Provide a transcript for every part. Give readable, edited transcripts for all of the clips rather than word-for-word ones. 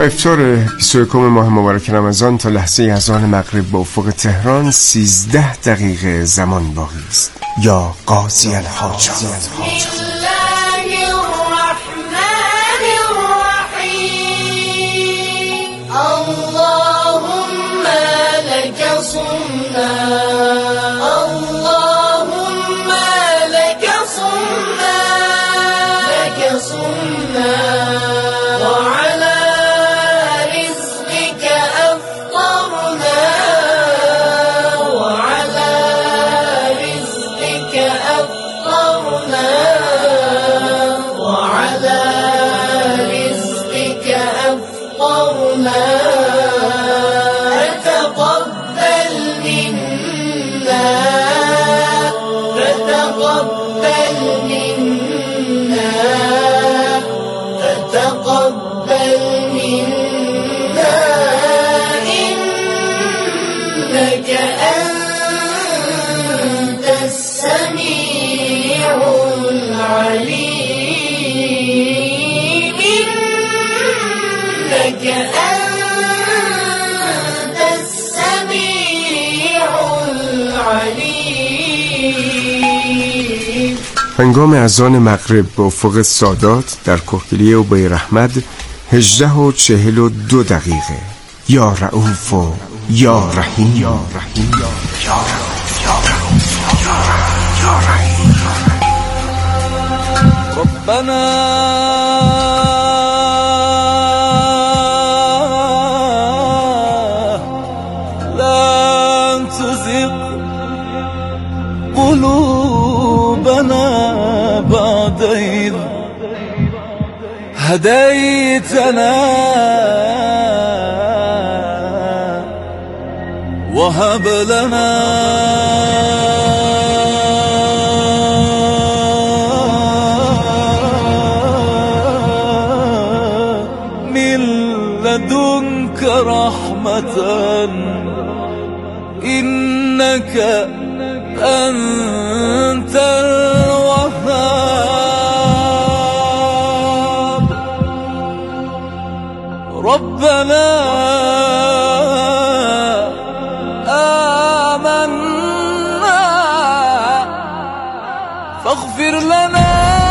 افطار 21 ماه مبارک رمضان تا لحظه اذان مغرب به افق تهران 13 دقیقه زمان باقی است. یا قاضی الحاجات. اللهم لك صمنا اللهم لك صمنا لك صمنا وعلى رزقك أفطرنا وعلى رزقك أفطرنا وعلى رزقك أفطرنا تقبل منا إنك أنت السميع العليم إنك أنت السميع العليم. هنگام اذان مغرب به افق سادات در کهگیلویه و بیراحمد 18:42 دقیقه. یا رؤوف و یا رحیم یا رحیم یا رحیم. ربنا لا تزغ قلوبنا بعد إذ هديتنا وهب لنا من لدنك رحمة إنك أنت الوهاب. ربنا آمنا فاغفر لنا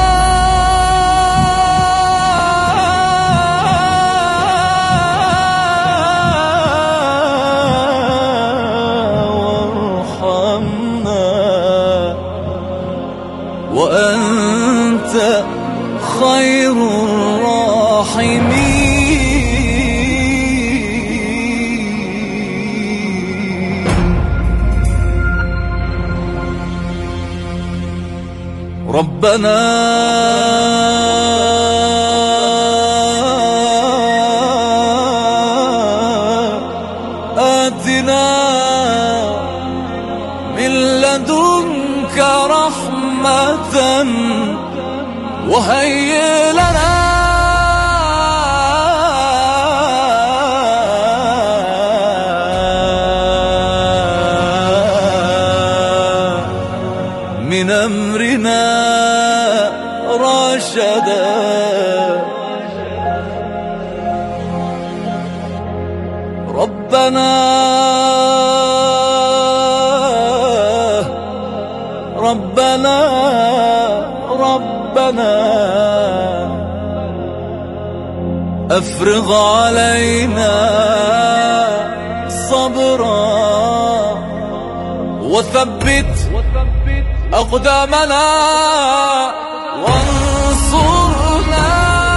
وأنت خير الراحمين. ربنا آتنا من لدنك رحمة وهيئ لنا من أمرنا رشدا. ربنا ربنا ربنا أفرغ علينا صبرا وثبت أقدامنا وانصرنا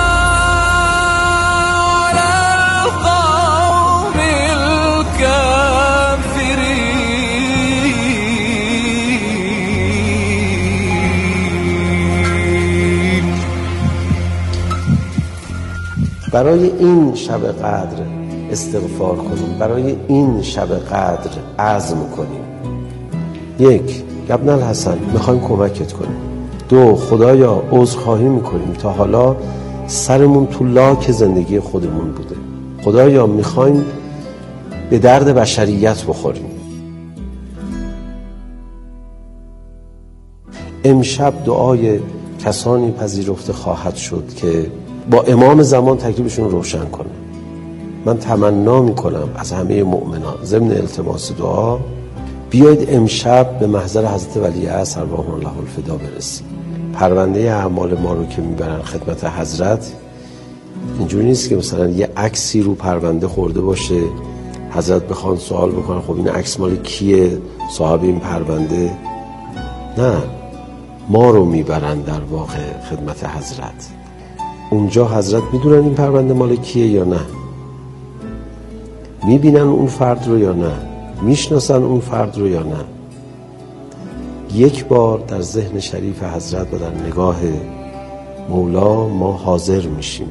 على القوم الكافرين. برای این شب قدر استغفار کنیم، برای این شب قدر عزم کنیم. 1. ابن الحسن میخوایم کمکت کنیم. 2. خدایا عذرخواهی میکنیم تا حالا سرمون تو لاک زندگی خودمون بوده. خدایا میخوایم به درد بشریت بخوریم. امشب دعای کسانی پذیرفته خواهد شد که با امام زمان تکلیفشون روشن کنه. من تمنا میکنم از همه مؤمنان ضمن التماس دعا بیایید امشب به محضر حضرت ولیعصر ارواح الله الفدا برسیم. پرونده اعمال ما رو که میبرن خدمت حضرت اینجوری نیست که مثلا یه عکسی رو پرونده خورده باشه حضرت بخوان سوال بکنن خب این عکس مال کیه، صاحب این پرونده. نه، ما رو میبرن در واقع خدمت حضرت. اونجا حضرت میدونن این پرونده مال کیه یا نه، میبینن اون فرد رو یا نه، میشناسن اون فرد رو یا نه. یک بار در ذهن شریف حضرت و در نگاه مولا ما حاضر میشیم.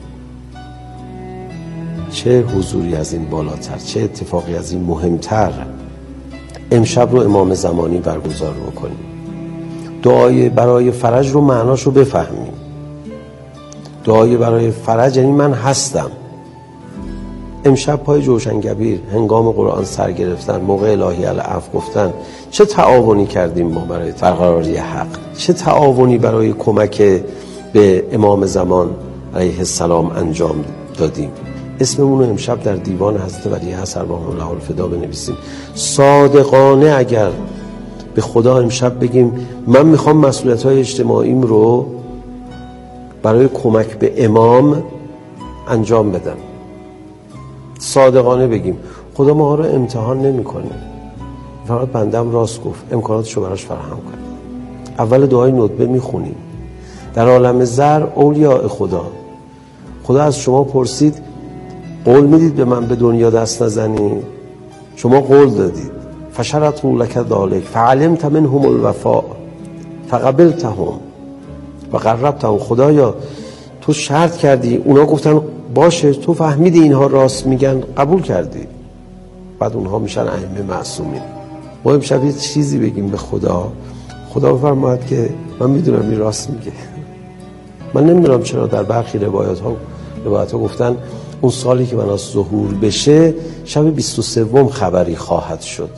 چه حضوری از این بالاتر، چه اتفاقی از این مهمتر. امشب رو امام زمانی برگزار بکنیم، دعای برای فرج رو معناش رو بفهمیم. دعای برای فرج یعنی من هستم. امشب پای جوشنگبیر هنگام قرآن سر گرفتن، موقع الهی العفو گفتن، چه تعاونی کردیم ما برای برقراری حق، چه تعاونی برای کمک به امام زمان علیه السلام انجام دادیم. اسممون رو امشب در دیوان حضرت ولیعصر ارواح الله الفدا بنویسیم. صادقانه اگر به خدا امشب بگیم من میخوام مسئولیت‌های اجتماعیم رو برای کمک به امام انجام بدم، صادقانه بگیم خدا ما رو امتحان نمی‌کنه، فقط بندم راست گفت، امکاناتشو براش فراهم کنه. اول دعای ندبه میخونیم. در عالم زر اولیاء خدا از شما پرسید قول میدید به من به دنیا دست نزنید؟ شما قول دادید. فشرطوا لک ذلک فعلمت منهم الوفاء فقبلتهم و قربتهم. خدایا تو شرط کردی، اونا گفتن باشه، تو فهمیدی اینها راست میگن، قبول کردی. بعد اونها میشن ائمه معصومین. ما امشب یه چیزی بگیم به خدا. خدا بفرماید که من میدونم این راست میگه. من نمیدونم چرا در برخی روایت ها گفتن اون سالی که مناس ظهور بشه شب 23 خبری خواهد شد.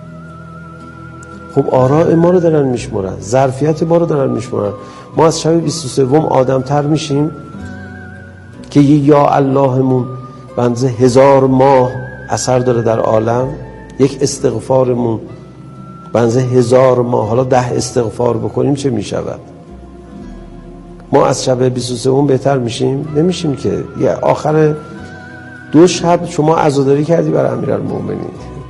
خب آراء ما رو دارن میشمرن، ظرفیت ما رو دارن میشمرن. ما از شب 23 آدم تر میشیم که یا اللهمون بنزه 1000 ماه اثر داره در عالم. یک استغفارمون بنزه 1000 ماه. حالا 10 استغفار بکنیم چه میشود؟ ما از شب 23 بهتر میشیم؟ نمیشیم که. یه آخر 2 شب شما عزاداری کردی برای امیرالمومنین.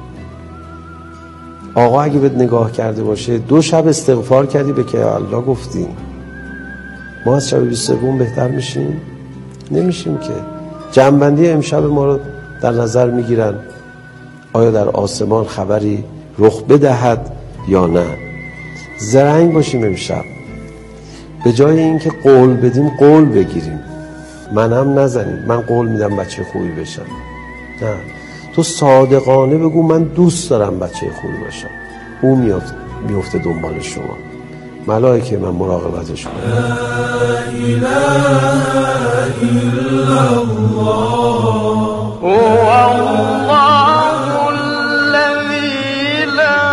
آقا اگه بهت نگاه کرده باشه 2 شب استغفار کردی به که الله گفتی. ما از شب 23 بهتر میشیم؟ نمیشیم که. جمع‌بندی امشب ما رو در نظر میگیرن آیا در آسمان خبری رخ بدهد یا نه. زرنگ باشیم امشب، به جای اینکه قول بدیم قول بگیریم. من هم نزنیم من قول میدم بچه خوبی بشم. نه، تو صادقانه بگو من دوست دارم بچه خوبی باشم. او میفته دنبال شما. ملائکه من مراقبتش کنم. لا اله الا الله هو الله الذی لا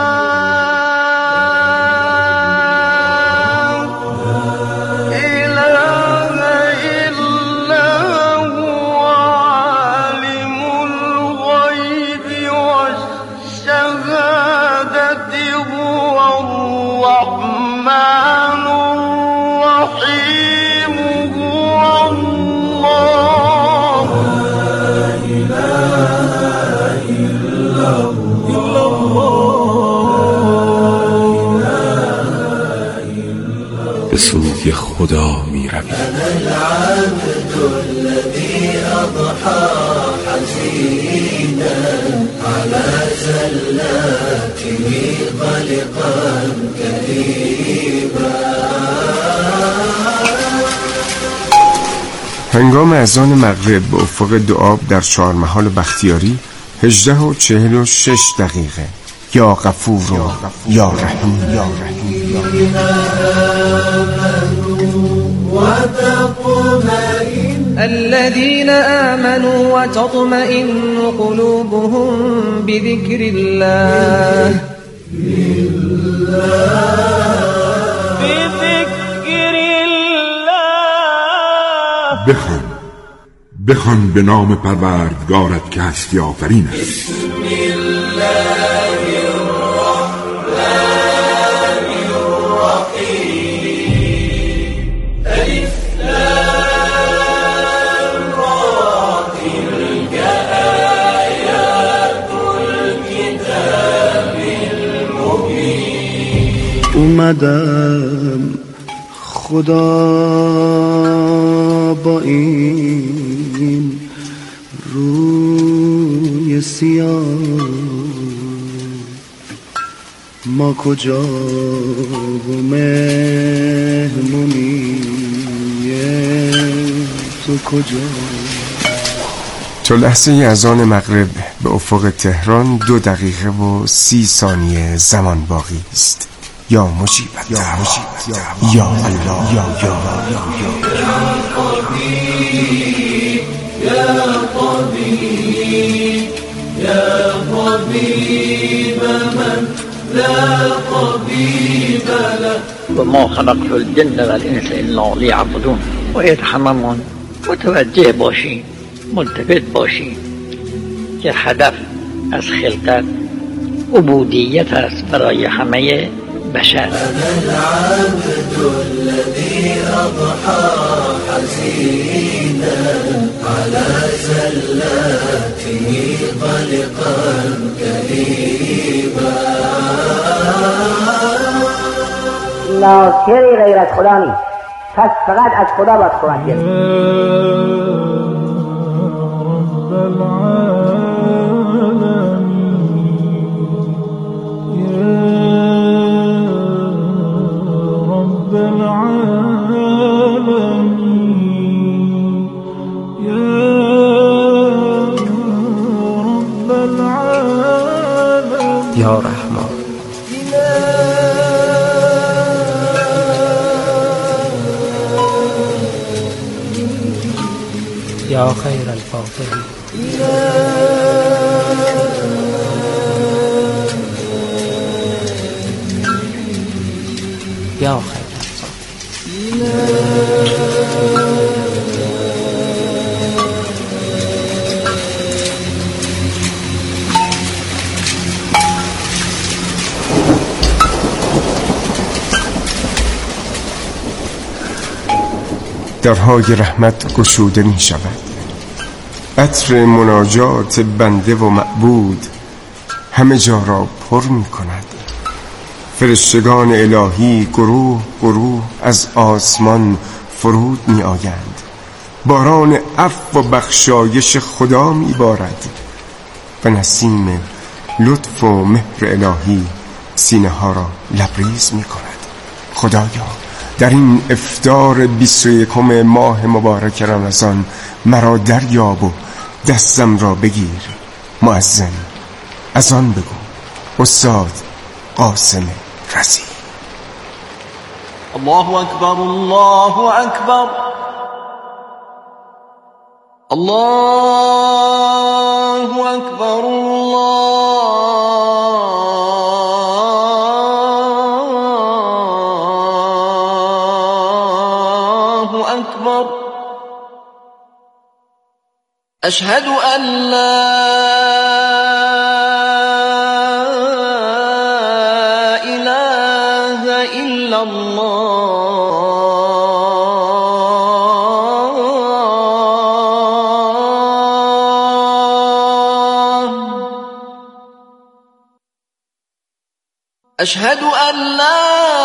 اله الا هو عالم الغیب والشهادة هو الرحمن الرحیم هو الله لا اله الا الله. به سوی خدا می روی. أنا العبد الذي أضحى حزينا على زلاته قلقا كئيبا. هنگام اذان مغرب به افق دعاب در چهارمحال بختیاری 18:46 یا غفور یا رحیم یا رحیم یا رحیم. الذين آمنوا وتطمئن قلوبهم بذكر الله بذكر الله. بخوان، بخوان به نام پروردگارت که هستی آفرین است. بسم الله الرحمن الرحیم. الف لام را تلک آیات الکتاب المبین. اومدم خدا با این روی سیاه ما کجا و مهمونی تو کجا. تا لحظه اذان مغرب به افق تهران 2 دقیقه و 30 ثانیه زمان باقی است. یا مجیب الدعوات یا الله یا طبيب يا طبيب من لا طبيب له. وما خلقت الجن والانس الا ليعبدون. باید هممون متوجه باشیم، ملتفت باشیم که هدف از خلقت عبودیت است برای همه بشر. أنا العبد الذي أضحى حزينا على زلاته قلقا كريما. ناصری غیر از خدا نیست، پس فقط از خدا باید کمک گرفت. یا رحمان یا خیر الفاتحین. یا خیر درهای رحمت گشوده می شود. عطر مناجات بنده و معبود همه جا را پر می کند. فرشتگان الهی گروه گروه از آسمان فرود می آیند. باران عفو و بخشایش خدا می بارد و نسیم لطف و مهر الهی سینه ها را لبریز می کند. خدایا در این افطار 21 ماه مبارک رمضان مرا دریاب و دستم را بگیر. مؤذن اذان بگو. استاد قاسم رضی. الله اکبر الله اکبر الله اکبر الله اکبر. اشهد ان لا اله الا الله. اشهد ان لا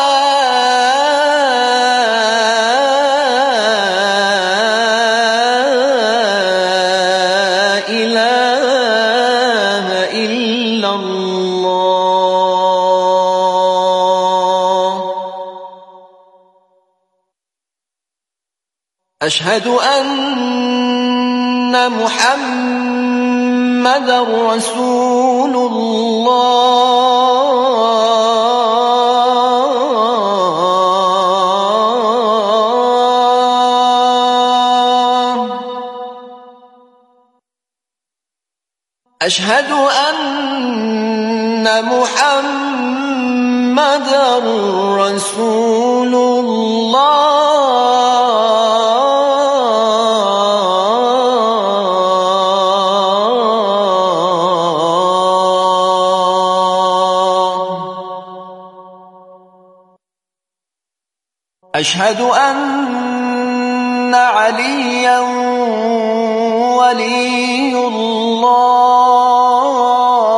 أشهد أن محمد رسول الله. أشهد أن محمد رسول الله. أشهد أن عليا ولي الله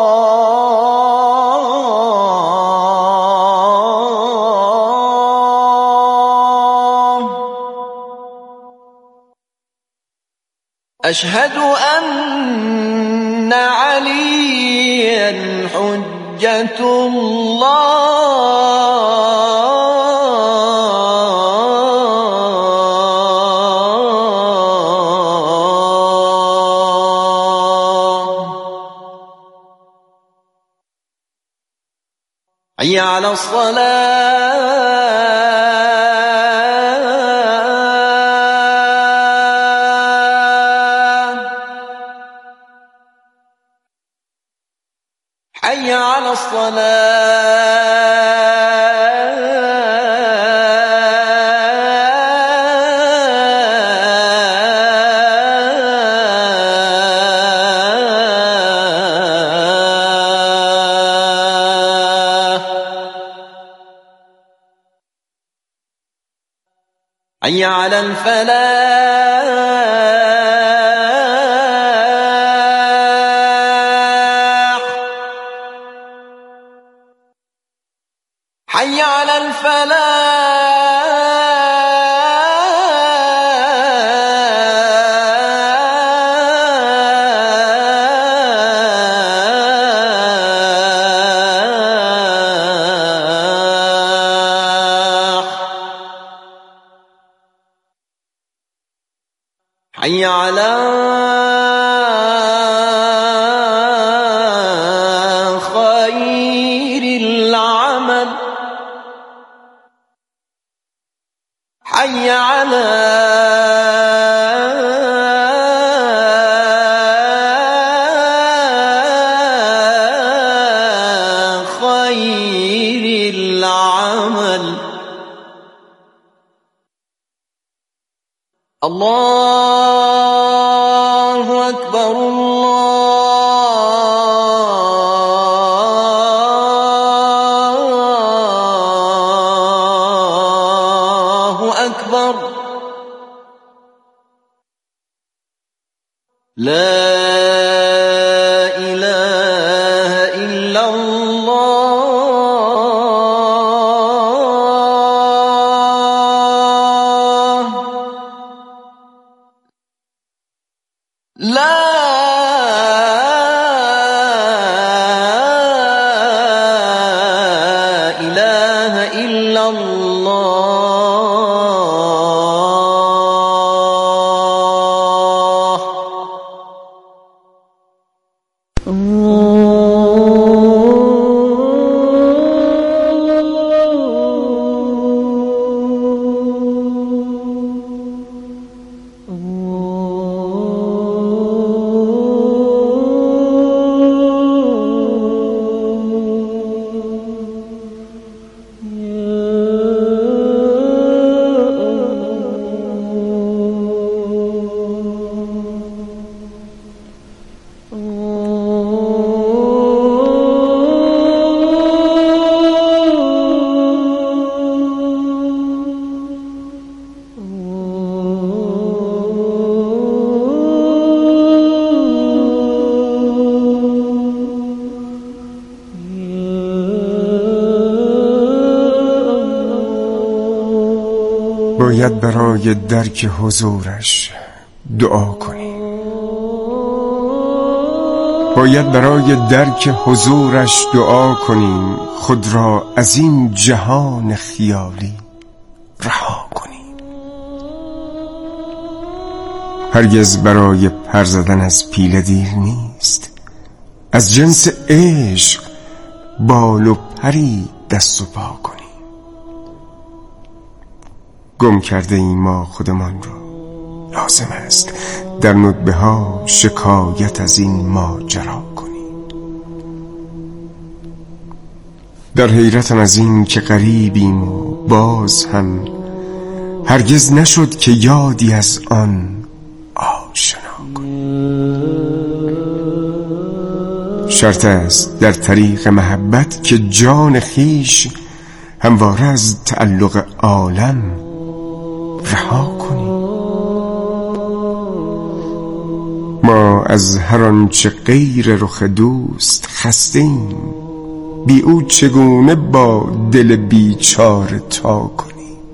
أشهد أن عليا حجة الله حي على الصلاة حي على الصلاة حي على الفلاح حي على الفلاح حي على خير العمل حي على خير العمل الله أكبر الله أكبر لا إله إلا الله لا إله إلا الله باید برای درک حضورش دعا کنیم. باید برای درک حضورش دعا کنیم، خود را از این جهان خیالی رها کنیم. هرگز برای پر زدن از پیله دیر نیست. از جنس عشق بال و پری دست و پا کنیم. گم کرده ایم ما خودمان را، لازم است در ندبه ها شکایت از این ماجرا کنیم. در حیرتم از این که غریبیم و باز هم هرگز نشد که یادی از آن آشنا کنیم. شرط است در طریق محبت که جان خیش همواره از تعلق عالم رها کنیم. ما از هر آنچه غیر رخ دوست خسته‌ایم، بی او چگونه با دل بیچاره تا کنیم.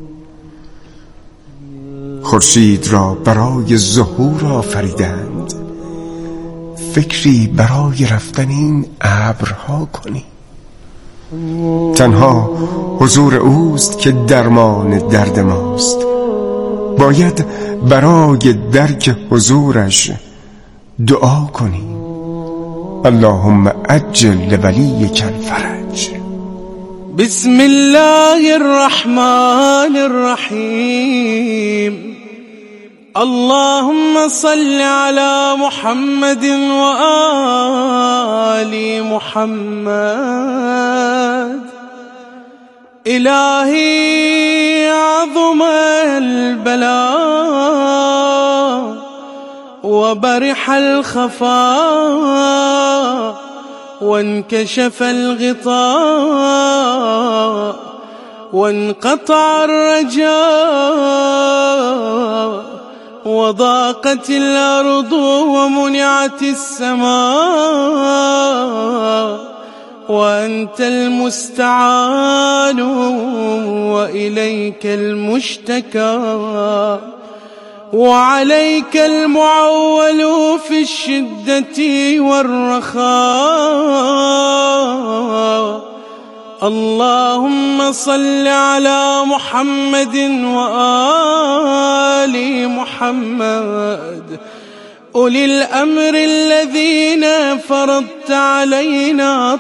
خورشید را برای ظهور آفریدند، فکری برای رفتن این ابرها کنیم. تنها حضور اوست که درمان درد ماست، باید برای درک حضورش دعا کنیم. اللهم عجل لولیک الفرج. بسم الله الرحمن الرحيم. اللهم صل على محمد وآل محمد. إلهي عظم البلاء وبرح الخفاء وانكشف الغطاء وانقطع الرجاء وضاقت الأرض ومنعت السماء وأنت المستعان وإليك المشتكى وعليك المعول في الشدة والرخاء. اللهم صل على محمد وآل محمد أولي الأمر الذين فرضت علينا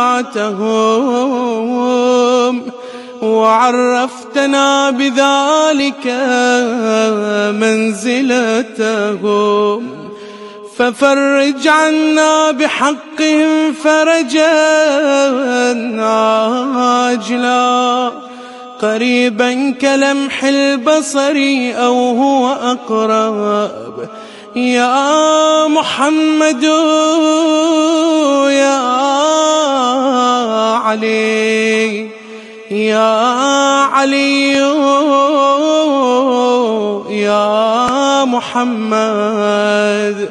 طاعتهم وعرفتنا بذلك منزلتهم، ففرج عنا بحقهم فرجا عاجلا قريبا كلمح البصر أو هو أقرب. يا محمد يا علي يا علي يا محمد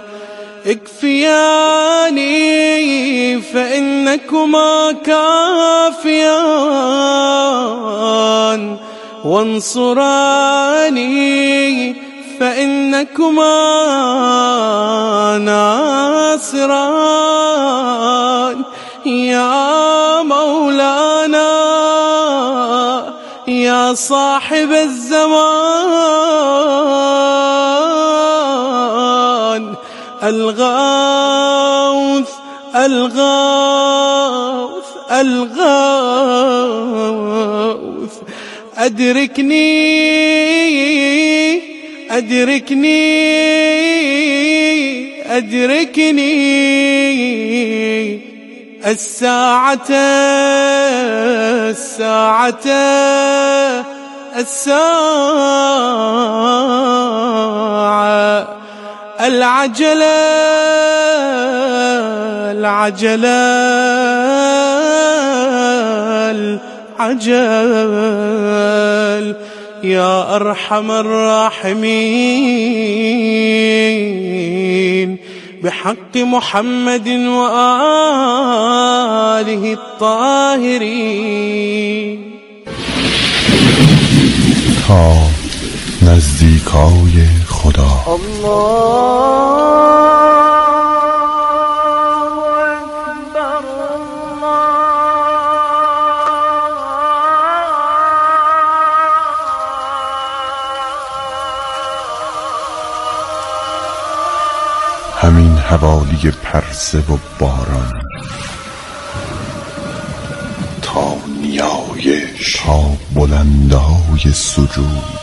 اكفياني فإنكما كافيان، وانصراني فإنكما ناصران. يا مولانا يا صاحب الزمان، الغوث الغوث الغوث، أدركني أدركني أدركني الساعة الساعة الساعة، العجلة العجلة العجل. يا أرحم الراحمين بحق محمد وآله الطاهرين. تا نزدیکای خدا. همین حوالی پرسه و باران، تا نیایش، تا بلندهای سجود،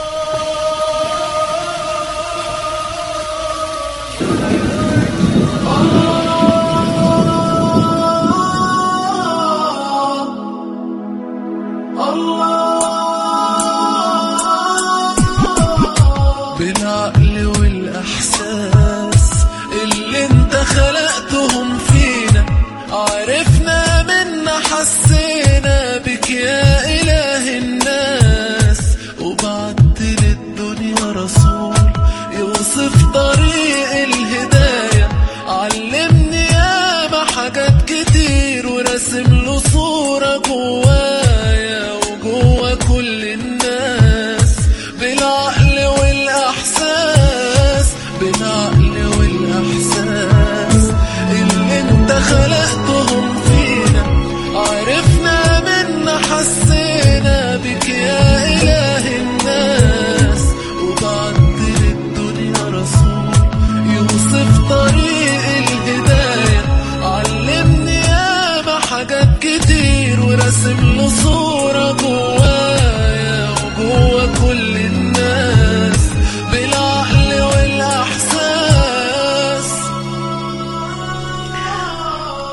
بالعقل والإحساس اللي انت خلقتهم فينا، عرفنا منا حسينا بك يا إله الناس، وبعد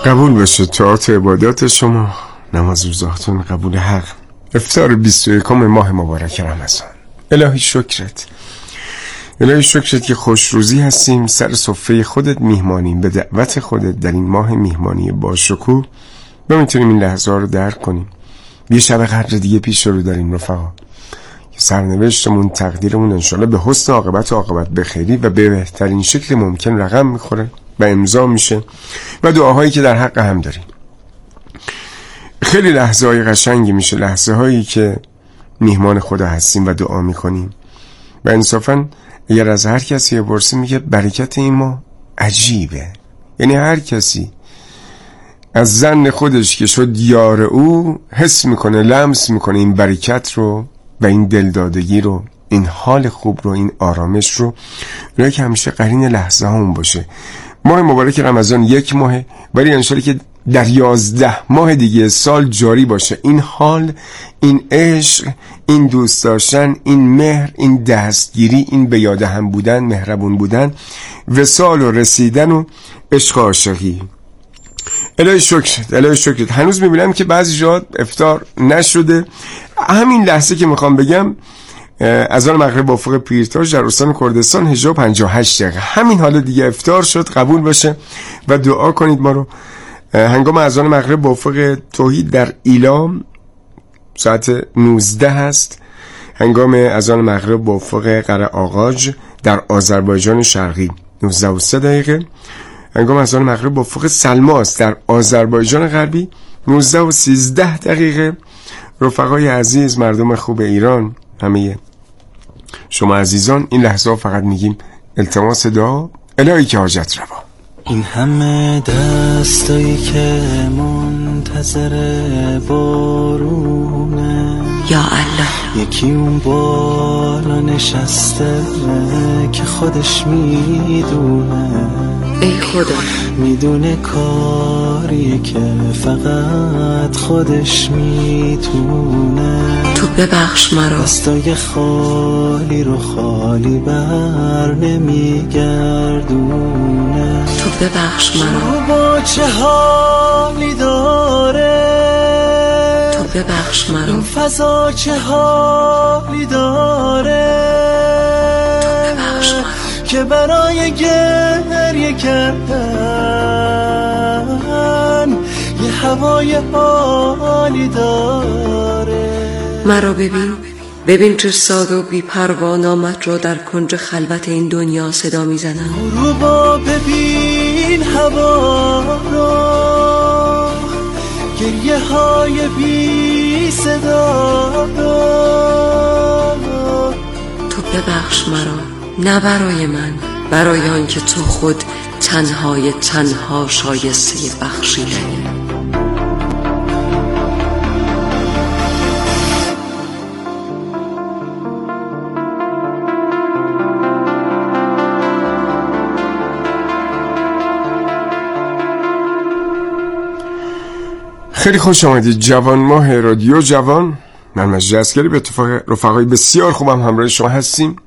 قبول بشه طاعت و عبادات شما، نماز روزاتون قبول حق. افطار 21 ماه مبارک رمضان. الهی شکرت، الهی شکرت که خوش روزی هستیم، سر سفره خودت میهمانیم، به دعوت خودت در این ماه میهمانی با شکوه و میتونیم این لحظه رو درک کنیم. یه شب قدر دیگه پیش رو داریم رفقا، که سرنوشتمون تقدیرمون انشالله به حسن عاقبت و عاقبت بخیری و به بهترین شکل ممکن رقم میخوره و امضا میشه و دعاهایی که در حق هم داریم. خیلی لحظه های قشنگی میشه، لحظه هایی که میهمان خدا هستیم و دعا میکنیم و انصافا اگر از هر کسی بپرسی میگه برکت این ما عجیبه. یعنی هر کسی از زن خودش که شد یار او حس میکنه، لمس میکنه این برکت رو و این دلدادگی رو، این حال خوب رو، این آرامش رو، اونایی که همیشه قرین لحظه همون باشه. ماه مبارک رمضان 1 ماهه، ولی انشالله که در 11 ماه دیگه سال جاری باشه این حال، این عشق، این دوست داشتن، این مهر، این دستگیری، این به یاد هم بودن، مهربون بودن، وصال و رسیدن و عشق عاشقی. الهی شکرت، الهی شکرت. هنوز میبینم که بعضی جا افطار نشده. همین لحظه که میخوام بگم اذان مغرب افق پیرتاش در استان کردستان 58 دقیقه. همین حالا دیگه افطار شد. قبول باشه و دعا کنید ما رو. هنگام اذان مغرب با افق توحید در ایلام ساعت 19 هست. هنگام اذان مغرب با افق قره آغاج در آذربایجان شرقی 19:03 دقیقه. هنگام اذان مغرب با افق سلماس در آذربایجان غربی 19:13 دقیقه. رفقای عزیز، مردم خوب ایران، همه شما عزیزان، این لحظه ها فقط میگیم التماس دعا، الهی که حاجت روا. این همه دستایی که منتظر بارونه، یا الله، یکی اون بالا نشسته که خودش میدونه، ای خدا میدونه کاریه که فقط خودش میتونه. تو ببخش مرا، دستای خالی رو خالی بر نمیگردونه. تو ببخش مرا، با چه حالی داره، تو ببخش مرا، این فضا چه حالی داره، تو ببخش مرا، که برای گریه کردن یه هوای حالی داره. مرا ببین چه ساده و بی پروا نامت را در کنج خلوت این دنیا صدا میزنم. رو با ببین هوا را، گریه های بی صدا را. تو ببخش مرا، نه برای من، برای آن که تو خود تنهای تنها شایسته بخشیدنی. خیلی خوش آمدید جوان ماه رادیو جوان. من مجید اسکری به اتفاق رفقای بسیار خوبم همراه شما هستیم.